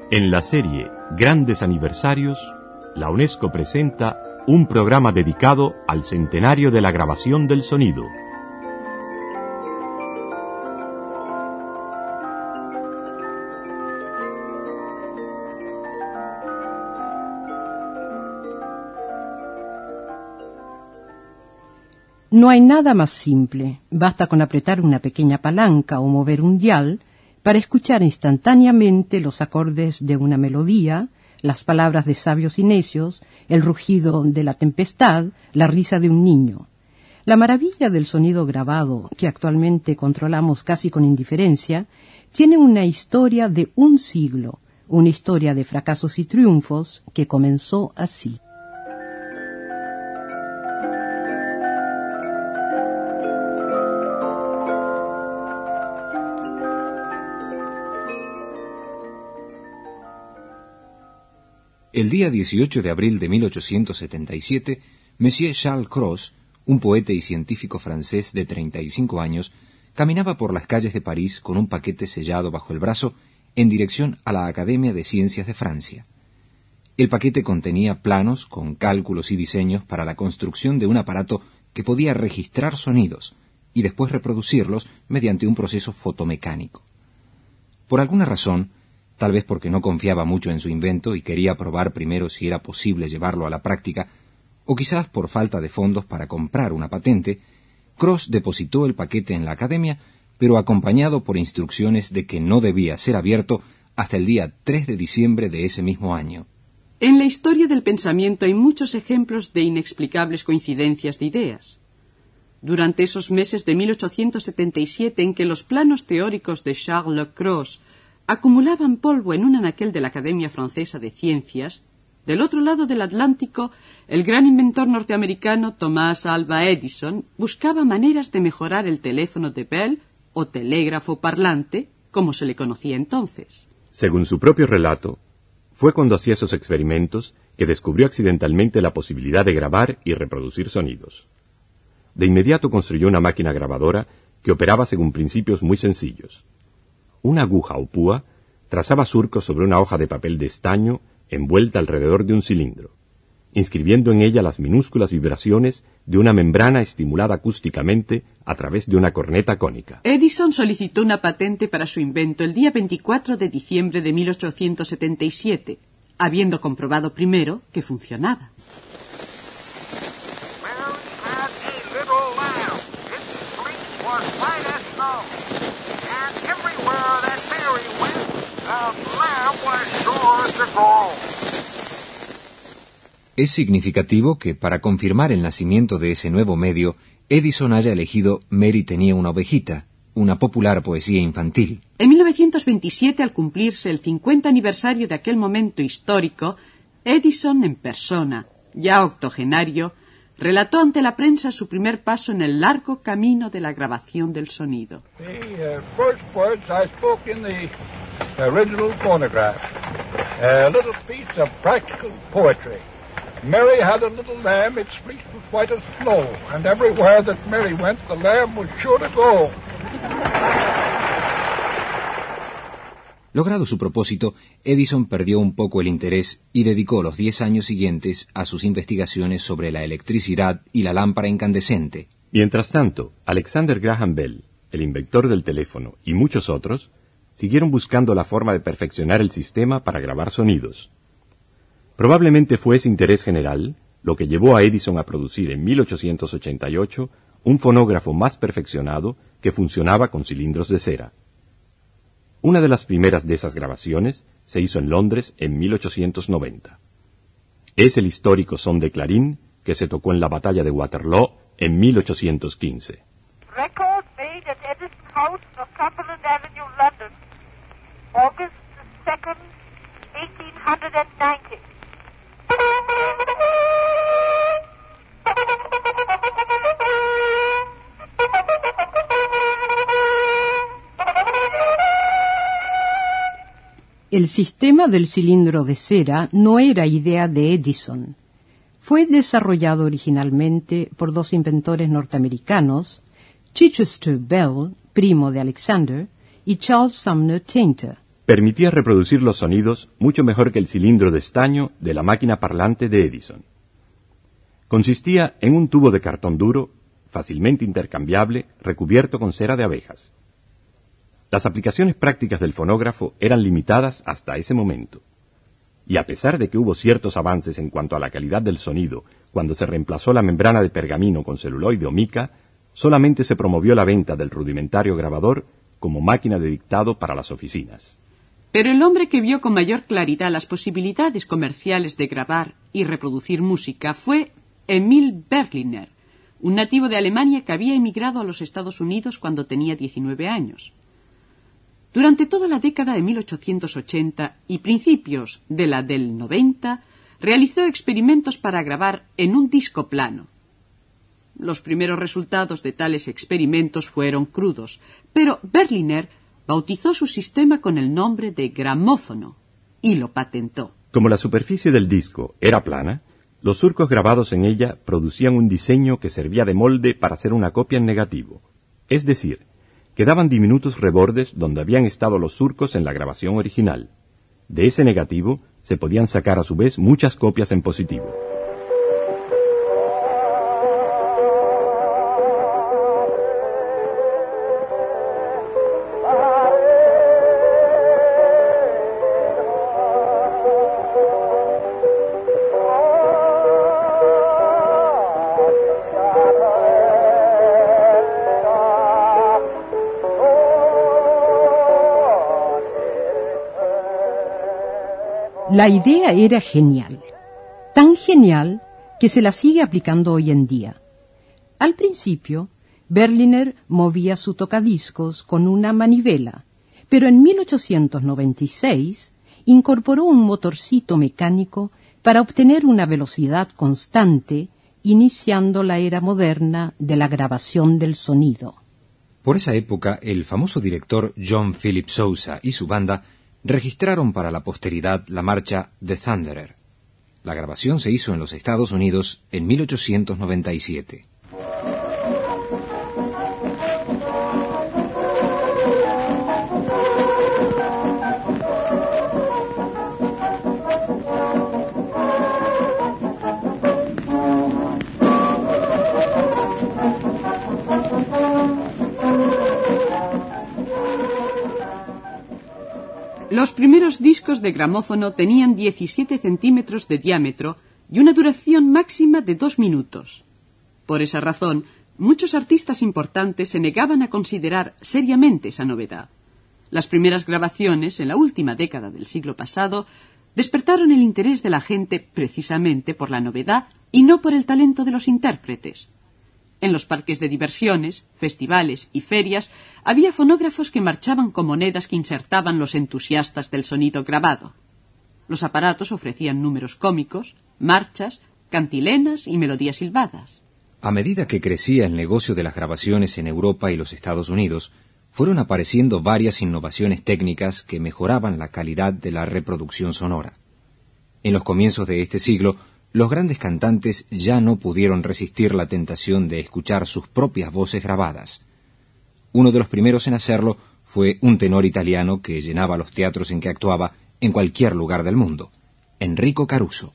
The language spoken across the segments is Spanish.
En la serie Grandes Aniversarios, la UNESCO presenta un programa dedicado al centenario de la grabación del sonido. No hay nada más simple. Basta con apretar una pequeña palanca o mover un dial para escuchar instantáneamente los acordes de una melodía, las palabras de sabios y necios, el rugido de la tempestad, la risa de un niño. La maravilla del sonido grabado, que actualmente controlamos casi con indiferencia, tiene una historia de un siglo, una historia de fracasos y triunfos que comenzó así. El día 18 de abril de 1877, Monsieur Charles Cros, un poeta y científico francés de 35 años, caminaba por las calles de París con un paquete sellado bajo el brazo en dirección a la Academia de Ciencias de Francia. El paquete contenía planos con cálculos y diseños para la construcción de un aparato que podía registrar sonidos y después reproducirlos mediante un proceso fotomecánico. Por alguna razón, tal vez porque no confiaba mucho en su invento y quería probar primero si era posible llevarlo a la práctica, o quizás por falta de fondos para comprar una patente, Cros depositó el paquete en la academia, pero acompañado por instrucciones de que no debía ser abierto hasta el día 3 de diciembre de ese mismo año. En la historia del pensamiento hay muchos ejemplos de inexplicables coincidencias de ideas. Durante esos meses de 1877 en que los planos teóricos de Charles Cros acumulaban polvo en un anaquel de la Academia Francesa de Ciencias, del otro lado del Atlántico, el gran inventor norteamericano Thomas Alva Edison buscaba maneras de mejorar el teléfono de Bell, o telégrafo parlante, como se le conocía entonces. Según su propio relato, fue cuando hacía esos experimentos que descubrió accidentalmente la posibilidad de grabar y reproducir sonidos. De inmediato construyó una máquina grabadora que operaba según principios muy sencillos. Una aguja o púa trazaba surcos sobre una hoja de papel de estaño envuelta alrededor de un cilindro, inscribiendo en ella las minúsculas vibraciones de una membrana estimulada acústicamente a través de una corneta cónica. Edison solicitó una patente para su invento el día 24 de diciembre de 1877, habiendo comprobado primero que funcionaba. Es significativo que, para confirmar el nacimiento de ese nuevo medio, Edison haya elegido Mary tenía una ovejita, una popular poesía infantil. En 1927, al cumplirse el 50 aniversario de aquel momento histórico, Edison en persona, ya octogenario, relató ante la prensa su primer paso en el largo camino de la grabación del sonido. The first words I spoke in the original phonograph, a little piece of practical poetry. Mary had a little lamb, its fleece was white as snow, and everywhere that Mary went, the lamb was sure to go. Logrado su propósito, Edison perdió un poco el interés y dedicó los 10 años siguientes a sus investigaciones sobre la electricidad y la lámpara incandescente. Mientras tanto, Alexander Graham Bell, el inventor del teléfono, y muchos otros, siguieron buscando la forma de perfeccionar el sistema para grabar sonidos. Probablemente fue ese interés general lo que llevó a Edison a producir en 1888 un fonógrafo más perfeccionado que funcionaba con cilindros de cera. Una de las primeras de esas grabaciones se hizo en Londres en 1890. Es el histórico son de clarín que se tocó en la batalla de Waterloo en 1815. Record made at Edison House, Northumberland Avenue, London, August 2nd, 1890. El sistema del cilindro de cera no era idea de Edison. Fue desarrollado originalmente por dos inventores norteamericanos, Chichester Bell, primo de Alexander, y Charles Sumner Tainter. Permitía reproducir los sonidos mucho mejor que el cilindro de estaño de la máquina parlante de Edison. Consistía en un tubo de cartón duro, fácilmente intercambiable, recubierto con cera de abejas. Las aplicaciones prácticas del fonógrafo eran limitadas hasta ese momento. Y a pesar de que hubo ciertos avances en cuanto a la calidad del sonido cuando se reemplazó la membrana de pergamino con celuloide o mica, solamente se promovió la venta del rudimentario grabador como máquina de dictado para las oficinas. Pero el hombre que vio con mayor claridad las posibilidades comerciales de grabar y reproducir música fue Emil Berliner, un nativo de Alemania que había emigrado a los Estados Unidos cuando tenía 19 años. Durante toda la década de 1880 y principios de la del 90, realizó experimentos para grabar en un disco plano. Los primeros resultados de tales experimentos fueron crudos, pero Berliner bautizó su sistema con el nombre de gramófono y lo patentó. Como la superficie del disco era plana, los surcos grabados en ella producían un diseño que servía de molde para hacer una copia en negativo. Es decir, quedaban diminutos rebordes donde habían estado los surcos en la grabación original. De ese negativo se podían sacar a su vez muchas copias en positivo. La idea era genial, tan genial que se la sigue aplicando hoy en día. Al principio, Berliner movía su tocadiscos con una manivela, pero en 1896 incorporó un motorcito mecánico para obtener una velocidad constante, iniciando la era moderna de la grabación del sonido. Por esa época, el famoso director John Philip Sousa y su banda registraron para la posteridad la marcha The Thunderer. La grabación se hizo en los Estados Unidos en 1897. Los primeros discos de gramófono tenían 17 centímetros de diámetro y una duración máxima de 2 minutos. Por esa razón, muchos artistas importantes se negaban a considerar seriamente esa novedad. Las primeras grabaciones, en la última década del siglo pasado, despertaron el interés de la gente precisamente por la novedad y no por el talento de los intérpretes. En los parques de diversiones, festivales y ferias había fonógrafos que marchaban con monedas que insertaban los entusiastas del sonido grabado. Los aparatos ofrecían números cómicos, marchas, cantilenas y melodías silbadas. A medida que crecía el negocio de las grabaciones en Europa y los Estados Unidos, fueron apareciendo varias innovaciones técnicas que mejoraban la calidad de la reproducción sonora. En los comienzos de este siglo, los grandes cantantes ya no pudieron resistir la tentación de escuchar sus propias voces grabadas. Uno de los primeros en hacerlo fue un tenor italiano que llenaba los teatros en que actuaba en cualquier lugar del mundo, Enrico Caruso.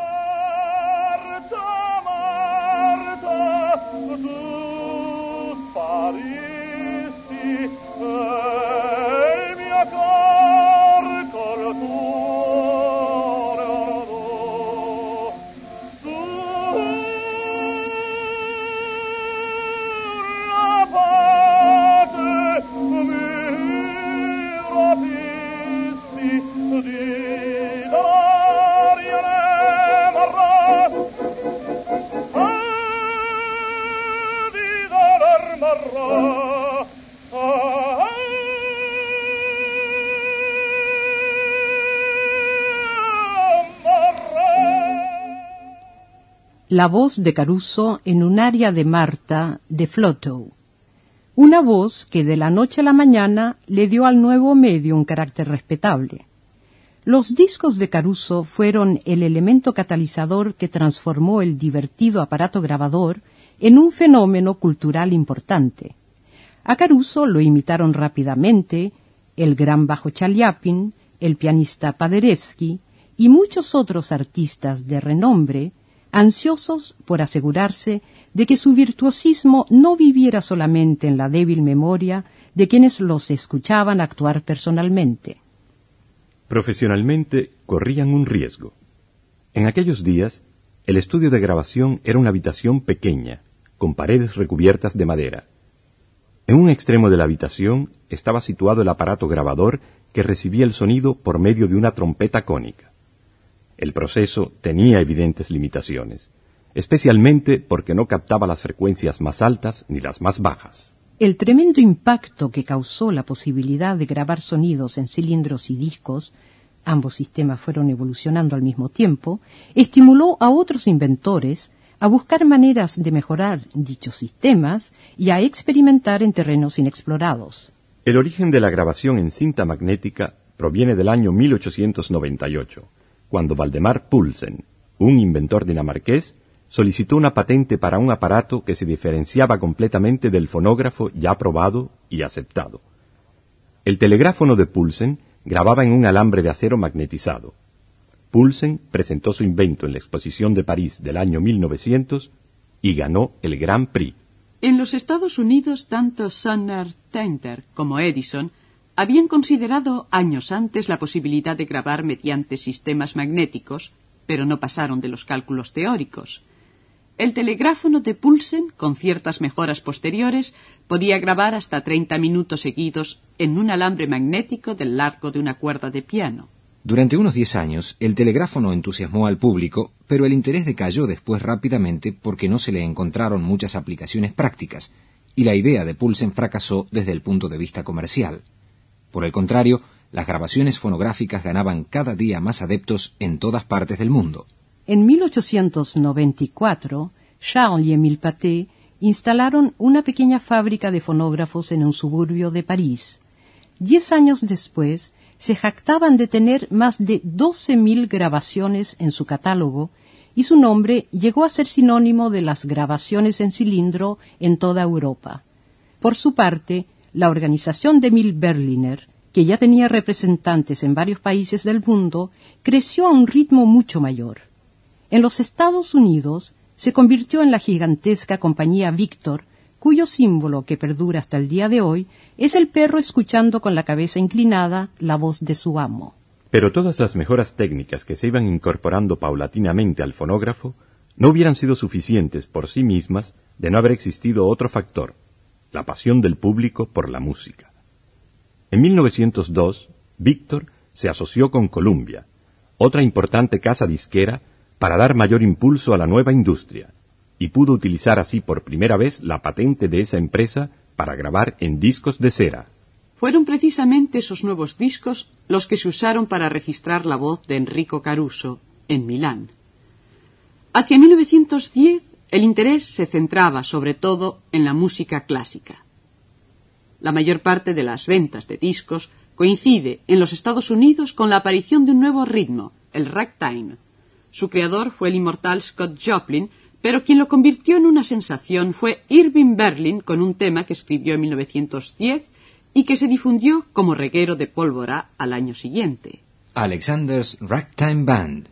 La voz de Caruso en un aria de Marta de Flotow. Una voz que de la noche a la mañana le dio al nuevo medio un carácter respetable. Los discos de Caruso fueron el elemento catalizador que transformó el divertido aparato grabador en un fenómeno cultural importante. A Caruso lo imitaron rápidamente el gran bajo Chaliapin, el pianista Paderewski y muchos otros artistas de renombre, ansiosos por asegurarse de que su virtuosismo no viviera solamente en la débil memoria de quienes los escuchaban actuar personalmente. Profesionalmente corrían un riesgo. En aquellos días, el estudio de grabación era una habitación pequeña, con paredes recubiertas de madera. En un extremo de la habitación estaba situado el aparato grabador que recibía el sonido por medio de una trompeta cónica. El proceso tenía evidentes limitaciones, especialmente porque no captaba las frecuencias más altas ni las más bajas. El tremendo impacto que causó la posibilidad de grabar sonidos en cilindros y discos, ambos sistemas fueron evolucionando al mismo tiempo, estimuló a otros inventores a buscar maneras de mejorar dichos sistemas y a experimentar en terrenos inexplorados. El origen de la grabación en cinta magnética proviene del año 1898, cuando Valdemar Poulsen, un inventor dinamarqués, solicitó una patente para un aparato que se diferenciaba completamente del fonógrafo ya probado y aceptado. El telegráfono de Poulsen grababa en un alambre de acero magnetizado. Poulsen presentó su invento en la Exposición de París del año 1900 y ganó el Grand Prix. En los Estados Unidos, tanto Sonner Tenter como Edison habían considerado años antes la posibilidad de grabar mediante sistemas magnéticos, pero no pasaron de los cálculos teóricos. El telegráfono de Poulsen, con ciertas mejoras posteriores, podía grabar hasta 30 minutos seguidos en un alambre magnético del largo de una cuerda de piano. Durante unos 10 años, el telegráfono entusiasmó al público, pero el interés decayó después rápidamente porque no se le encontraron muchas aplicaciones prácticas, y la idea de Poulsen fracasó desde el punto de vista comercial. Por el contrario, las grabaciones fonográficas ganaban cada día más adeptos en todas partes del mundo. En 1894, Charles y Émile Pathé instalaron una pequeña fábrica de fonógrafos en un suburbio de París. 10 años después, se jactaban de tener más de 12.000 grabaciones en su catálogo y su nombre llegó a ser sinónimo de las grabaciones en cilindro en toda Europa. Por su parte, la organización de Émile Berliner, que ya tenía representantes en varios países del mundo, creció a un ritmo mucho mayor. En los Estados Unidos se convirtió en la gigantesca compañía Victor, cuyo símbolo, que perdura hasta el día de hoy, es el perro escuchando con la cabeza inclinada la voz de su amo. Pero todas las mejoras técnicas que se iban incorporando paulatinamente al fonógrafo no hubieran sido suficientes por sí mismas de no haber existido otro factor, la pasión del público por la música. En 1902, Victor se asoció con Columbia, otra importante casa disquera, para dar mayor impulso a la nueva industria, y pudo utilizar así por primera vez la patente de esa empresa para grabar en discos de cera. Fueron precisamente esos nuevos discos los que se usaron para registrar la voz de Enrico Caruso en Milán. Hacia 1910, el interés se centraba sobre todo en la música clásica. La mayor parte de las ventas de discos coincide en los Estados Unidos con la aparición de un nuevo ritmo, el ragtime. Su creador fue el inmortal Scott Joplin, pero quien lo convirtió en una sensación fue Irving Berlin con un tema que escribió en 1910 y que se difundió como reguero de pólvora al año siguiente. Alexander's Ragtime Band.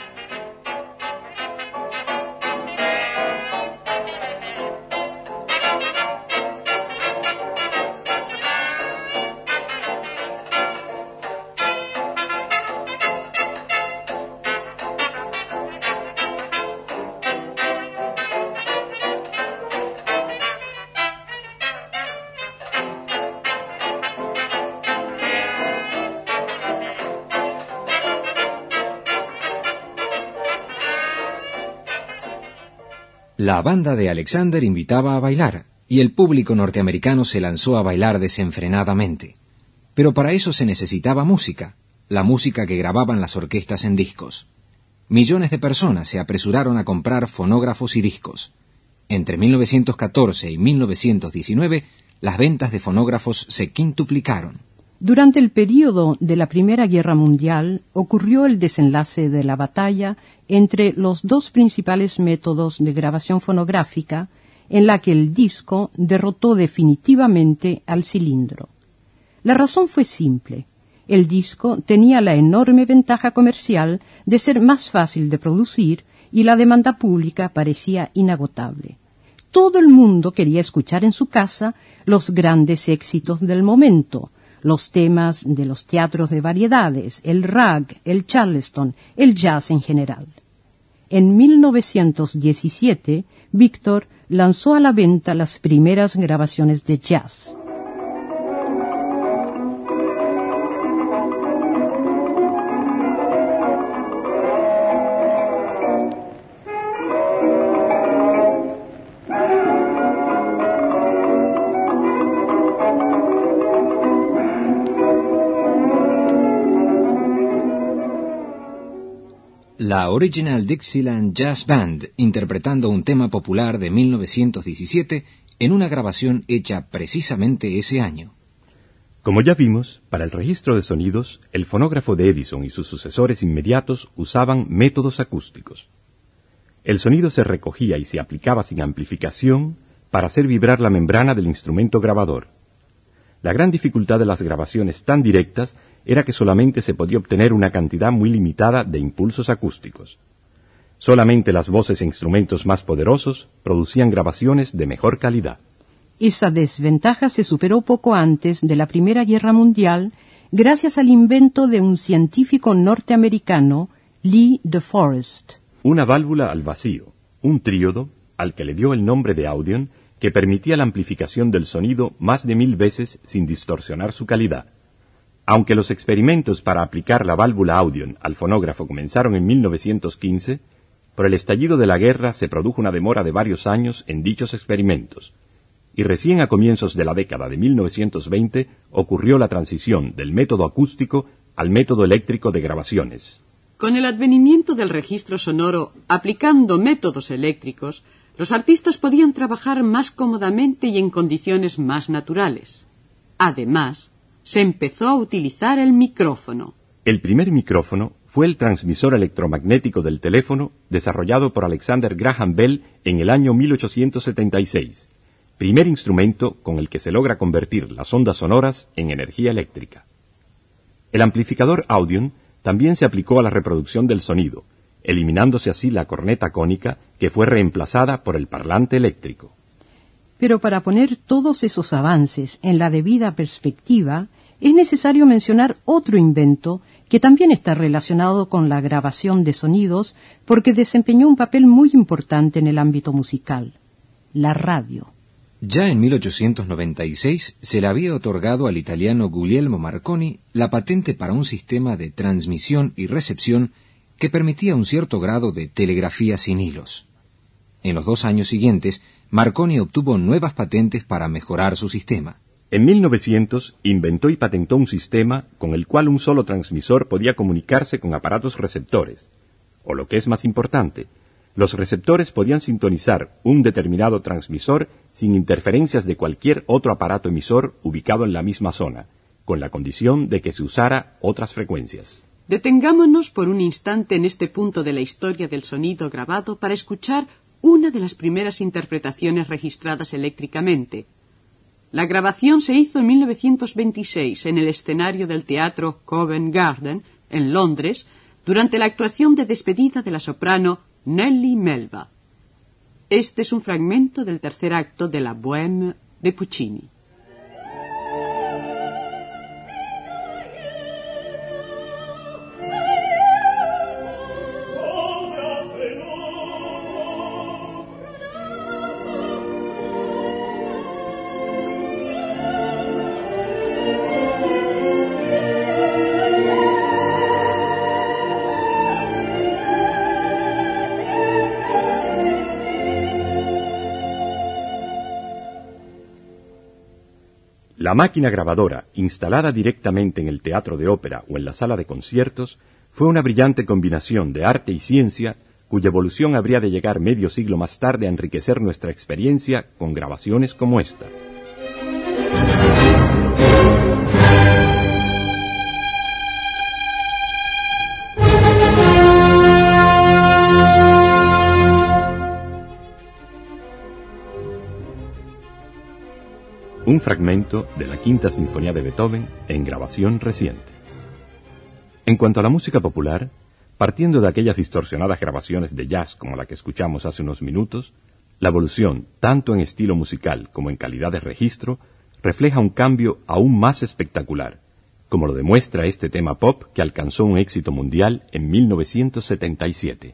La banda de Alexander invitaba a bailar, y el público norteamericano se lanzó a bailar desenfrenadamente. Pero para eso se necesitaba música, la música que grababan las orquestas en discos. Millones de personas se apresuraron a comprar fonógrafos y discos. Entre 1914 y 1919, las ventas de fonógrafos se quintuplicaron. Durante el período de la Primera Guerra Mundial ocurrió el desenlace de la batalla entre los dos principales métodos de grabación fonográfica, en la que el disco derrotó definitivamente al cilindro. La razón fue simple. El disco tenía la enorme ventaja comercial de ser más fácil de producir y la demanda pública parecía inagotable. Todo el mundo quería escuchar en su casa los grandes éxitos del momento, los temas de los teatros de variedades, el rag, el charleston, el jazz en general. En 1917, Víctor lanzó a la venta las primeras grabaciones de jazz. La Original Dixieland Jazz Band, interpretando un tema popular de 1917 en una grabación hecha precisamente ese año. Como ya vimos, para el registro de sonidos, el fonógrafo de Edison y sus sucesores inmediatos usaban métodos acústicos. El sonido se recogía y se aplicaba sin amplificación para hacer vibrar la membrana del instrumento grabador. La gran dificultad de las grabaciones tan directas era que solamente se podía obtener una cantidad muy limitada de impulsos acústicos. Solamente las voces e instrumentos más poderosos producían grabaciones de mejor calidad. Esa desventaja se superó poco antes de la Primera Guerra Mundial gracias al invento de un científico norteamericano, Lee De Forest. Una válvula al vacío, un tríodo, al que le dio el nombre de Audion, que permitía la amplificación del sonido más de 1000 veces sin distorsionar su calidad. Aunque los experimentos para aplicar la válvula Audion al fonógrafo comenzaron en 1915, por el estallido de la guerra se produjo una demora de varios años en dichos experimentos, y recién a comienzos de la década de 1920 ocurrió la transición del método acústico al método eléctrico de grabaciones. Con el advenimiento del registro sonoro aplicando métodos eléctricos, los artistas podían trabajar más cómodamente y en condiciones más naturales. Además, se empezó a utilizar el micrófono. El primer micrófono fue el transmisor electromagnético del teléfono desarrollado por Alexander Graham Bell en el año 1876, primer instrumento con el que se logra convertir las ondas sonoras en energía eléctrica. El amplificador Audion también se aplicó a la reproducción del sonido, eliminándose así la corneta cónica que fue reemplazada por el parlante eléctrico. Pero para poner todos esos avances en la debida perspectiva, es necesario mencionar otro invento que también está relacionado con la grabación de sonidos porque desempeñó un papel muy importante en el ámbito musical: la radio. Ya en 1896 se le había otorgado al italiano Guglielmo Marconi la patente para un sistema de transmisión y recepción que permitía un cierto grado de telegrafía sin hilos. En los 2 años siguientes, Marconi obtuvo nuevas patentes para mejorar su sistema. En 1900 inventó y patentó un sistema con el cual un solo transmisor podía comunicarse con aparatos receptores, o lo que es más importante, los receptores podían sintonizar un determinado transmisor sin interferencias de cualquier otro aparato emisor ubicado en la misma zona, con la condición de que se usara otras frecuencias. Detengámonos por un instante en este punto de la historia del sonido grabado para escuchar una de las primeras interpretaciones registradas eléctricamente. La grabación se hizo en 1926 en el escenario del teatro Covent Garden, en Londres, durante la actuación de despedida de la soprano Nellie Melba. Este es un fragmento del tercer acto de la Bohème de Puccini. La máquina grabadora, instalada directamente en el teatro de ópera o en la sala de conciertos, fue una brillante combinación de arte y ciencia, cuya evolución habría de llegar medio siglo más tarde a enriquecer nuestra experiencia con grabaciones como esta. un fragmento de la Quinta Sinfonía de Beethoven en grabación reciente. En cuanto a la música popular, partiendo de aquellas distorsionadas grabaciones de jazz como la que escuchamos hace unos minutos, la evolución, tanto en estilo musical como en calidad de registro, refleja un cambio aún más espectacular, como lo demuestra este tema pop que alcanzó un éxito mundial en 1977.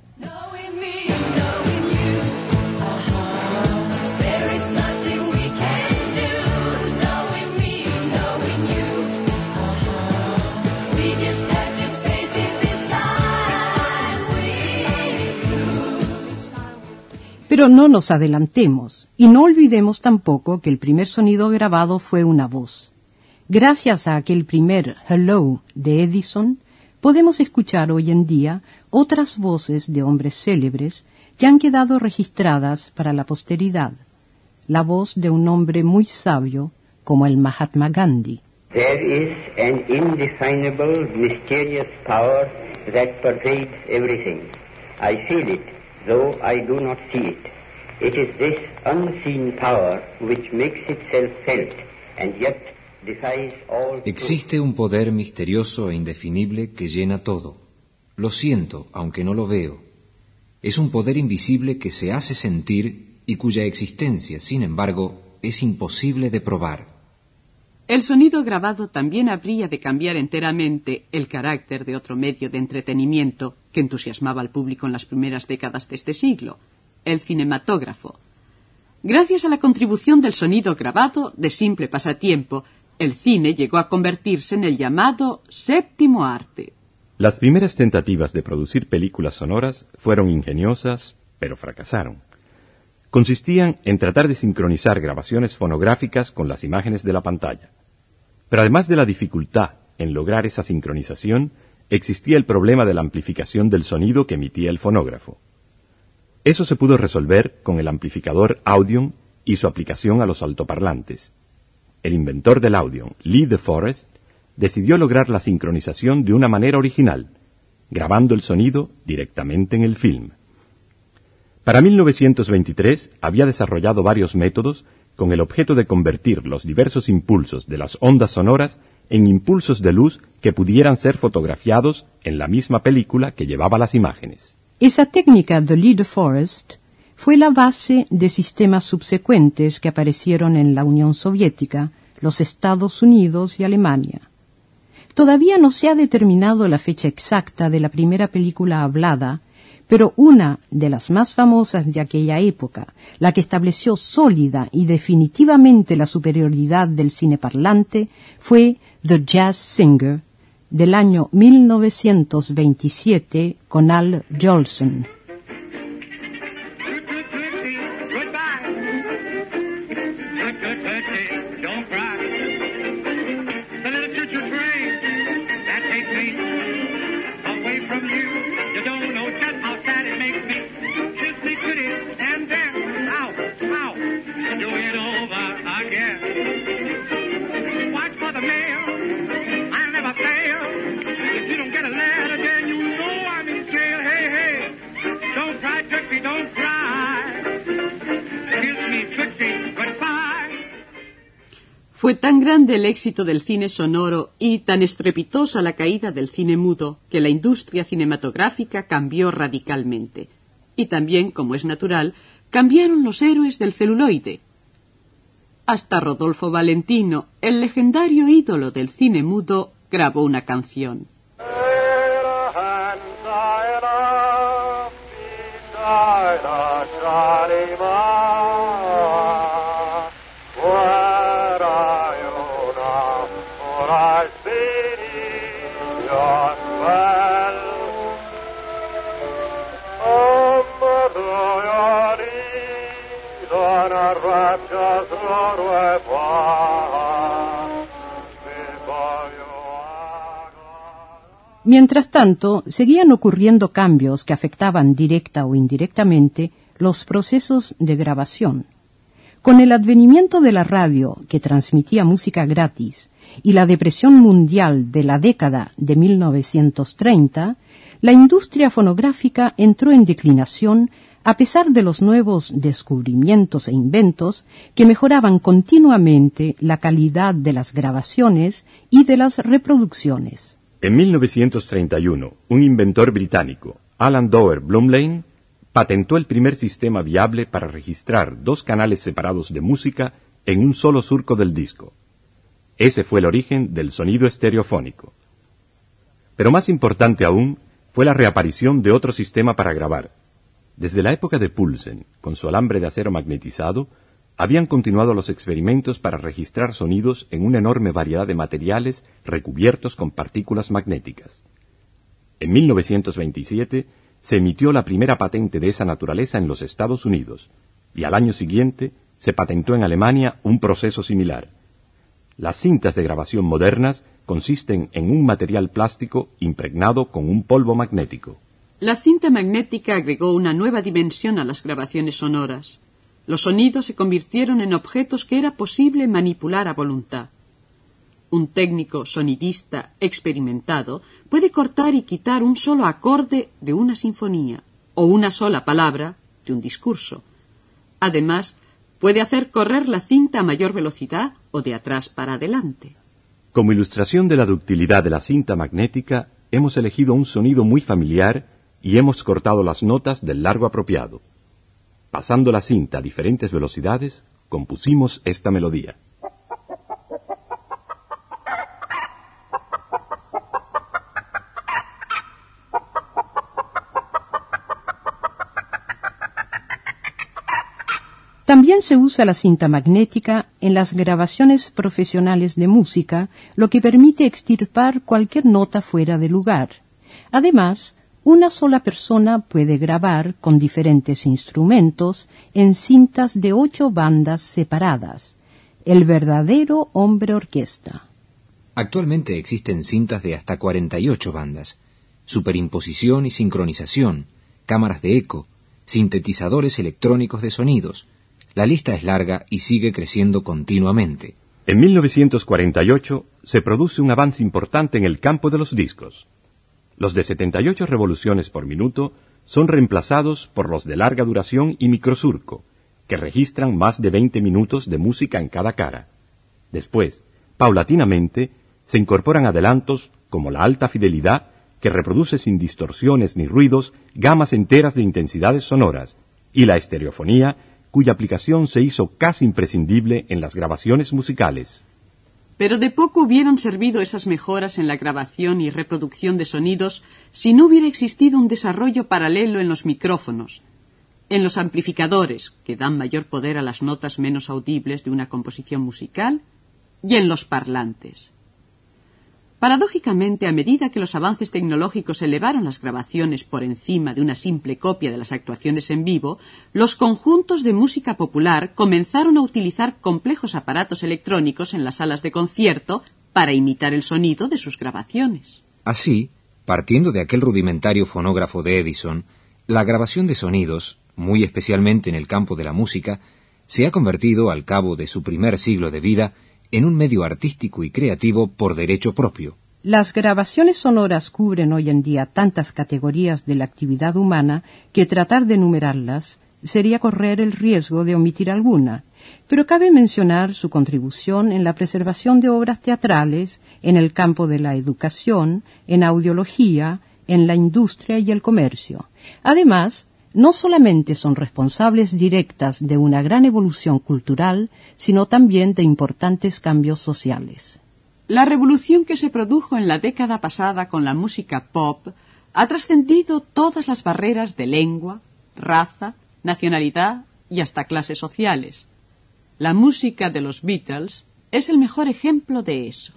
Pero no nos adelantemos y no olvidemos tampoco que el primer sonido grabado fue una voz. Gracias a aquel primer Hello de Edison, podemos escuchar hoy en día otras voces de hombres célebres que han quedado registradas para la posteridad. La voz de un hombre muy sabio como el Mahatma Gandhi. There is an indefinable, mysterious power that pervades everything. I feel it, though I do not see it. It is this unseen power which makes itself felt and yet defies all. Existe un poder misterioso e indefinible que llena todo. Lo siento, aunque no lo veo. Es un poder invisible que se hace sentir y cuya existencia, sin embargo, es imposible de probar. El sonido grabado también habría de cambiar enteramente el carácter de otro medio de entretenimiento que entusiasmaba al público en las primeras décadas de este siglo, el cinematógrafo. Gracias a la contribución del sonido grabado, de simple pasatiempo, el cine llegó a convertirse en el llamado séptimo arte. Las primeras tentativas de producir películas sonoras fueron ingeniosas, pero fracasaron. Consistían en tratar de sincronizar grabaciones fonográficas con las imágenes de la pantalla. Pero además de la dificultad en lograr esa sincronización, existía el problema de la amplificación del sonido que emitía el fonógrafo. Eso se pudo resolver con el amplificador Audion y su aplicación a los altoparlantes. El inventor del Audion, Lee De Forest, decidió lograr la sincronización de una manera original, grabando el sonido directamente en el film. Para 1923 había desarrollado varios métodos con el objeto de convertir los diversos impulsos de las ondas sonoras en impulsos de luz que pudieran ser fotografiados en la misma película que llevaba las imágenes. Esa técnica de Lee De Forest fue la base de sistemas subsecuentes que aparecieron en la Unión Soviética, los Estados Unidos y Alemania. Todavía no se ha determinado la fecha exacta de la primera película hablada, pero una de las más famosas de aquella época, la que estableció sólida y definitivamente la superioridad del cine parlante, fue The Jazz Singer, del año 1927, con Al Jolson. Fue tan grande el éxito del cine sonoro y tan estrepitosa la caída del cine mudo que la industria cinematográfica cambió radicalmente. Y también, como es natural, cambiaron los héroes del celuloide. Hasta Rodolfo Valentino, el legendario ídolo del cine mudo, grabó una canción. Mientras tanto, seguían ocurriendo cambios que afectaban directa o indirectamente los procesos de grabación. Con el advenimiento de la radio, que transmitía música gratis, y la depresión mundial de la década de 1930, la industria fonográfica entró en declinación a pesar de los nuevos descubrimientos e inventos que mejoraban continuamente la calidad de las grabaciones y de las reproducciones. En 1931, un inventor británico, Alan Dower Blumlein, patentó el primer sistema viable para registrar 2 canales separados de música en un solo surco del disco. Ese fue el origen del sonido estereofónico. Pero más importante aún fue la reaparición de otro sistema para grabar. Desde la época de Poulsen, con su alambre de acero magnetizado, habían continuado los experimentos para registrar sonidos en una enorme variedad de materiales recubiertos con partículas magnéticas. En 1927 se emitió la primera patente de esa naturaleza en los Estados Unidos, y al año siguiente se patentó en Alemania un proceso similar. Las cintas de grabación modernas consisten en un material plástico impregnado con un polvo magnético. La cinta magnética agregó una nueva dimensión a las grabaciones sonoras. Los sonidos se convirtieron en objetos que era posible manipular a voluntad. Un técnico sonidista experimentado puede cortar y quitar un solo acorde de una sinfonía o una sola palabra de un discurso. Además, puede hacer correr la cinta a mayor velocidad o de atrás para adelante. Como ilustración de la ductilidad de la cinta magnética, hemos elegido un sonido muy familiar y hemos cortado las notas del largo apropiado. Pasando la cinta a diferentes velocidades, compusimos esta melodía. También se usa la cinta magnética en las grabaciones profesionales de música, lo que permite extirpar cualquier nota fuera de lugar. Además, una sola persona puede grabar con diferentes instrumentos en cintas de 8 bandas separadas. El verdadero hombre orquesta. Actualmente existen cintas de hasta 48 bandas, superimposición y sincronización, cámaras de eco, sintetizadores electrónicos de sonidos. La lista es larga y sigue creciendo continuamente. En 1948 se produce un avance importante en el campo de los discos. Los de 78 revoluciones por minuto son reemplazados por los de larga duración y microsurco, que registran más de 20 minutos de música en cada cara. Después, paulatinamente, se incorporan adelantos como la alta fidelidad, que reproduce sin distorsiones ni ruidos gamas enteras de intensidades sonoras, y la estereofonía, cuya aplicación se hizo casi imprescindible en las grabaciones musicales. Pero de poco hubieran servido esas mejoras en la grabación y reproducción de sonidos si no hubiera existido un desarrollo paralelo en los micrófonos, en los amplificadores, que dan mayor poder a las notas menos audibles de una composición musical, y en los parlantes. Paradójicamente, a medida que los avances tecnológicos elevaron las grabaciones por encima de una simple copia de las actuaciones en vivo, los conjuntos de música popular comenzaron a utilizar complejos aparatos electrónicos en las salas de concierto para imitar el sonido de sus grabaciones. Así, partiendo de aquel rudimentario fonógrafo de Edison, la grabación de sonidos, muy especialmente en el campo de la música, se ha convertido, al cabo de su primer siglo de vida, en un medio artístico y creativo por derecho propio. Las grabaciones sonoras cubren hoy en día tantas categorías de la actividad humana que tratar de enumerarlas sería correr el riesgo de omitir alguna, pero cabe mencionar su contribución en la preservación de obras teatrales, en el campo de la educación, en audiología, en la industria y el comercio. Además, no solamente son responsables directas de una gran evolución cultural, sino también de importantes cambios sociales. La revolución que se produjo en la década pasada con la música pop ha trascendido todas las barreras de lengua, raza, nacionalidad y hasta clases sociales. La música de los Beatles es el mejor ejemplo de eso.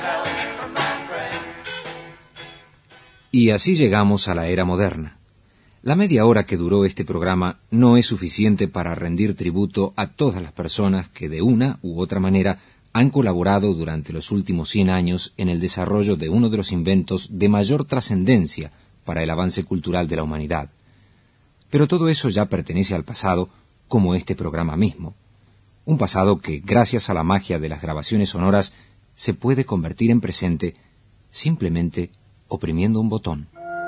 Y así llegamos a la era moderna. La media hora que duró este programa no es suficiente para rendir tributo a todas las personas que de una u otra manera han colaborado durante los últimos 100 años en el desarrollo de uno de los inventos de mayor trascendencia para el avance cultural de la humanidad. Pero todo eso ya pertenece al pasado, como este programa mismo. Un pasado que, gracias a la magia de las grabaciones sonoras, se puede convertir en presente simplemente oprimiendo un botón.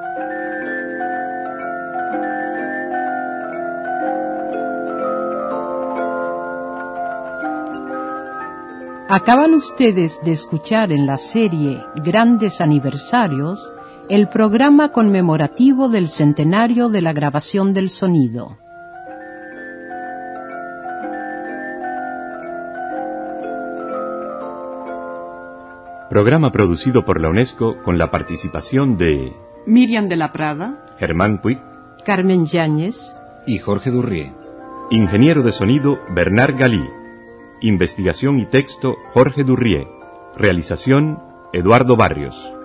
Acaban ustedes de escuchar en la serie Grandes Aniversarios el programa conmemorativo del centenario de la grabación del sonido. Programa producido por la UNESCO con la participación de Miriam de la Prada, Germán Puig, Carmen Yáñez Y Jorge Durrié. ingeniero de sonido Bernard Galí, investigación y texto Jorge Durrié, realización Eduardo Barrios.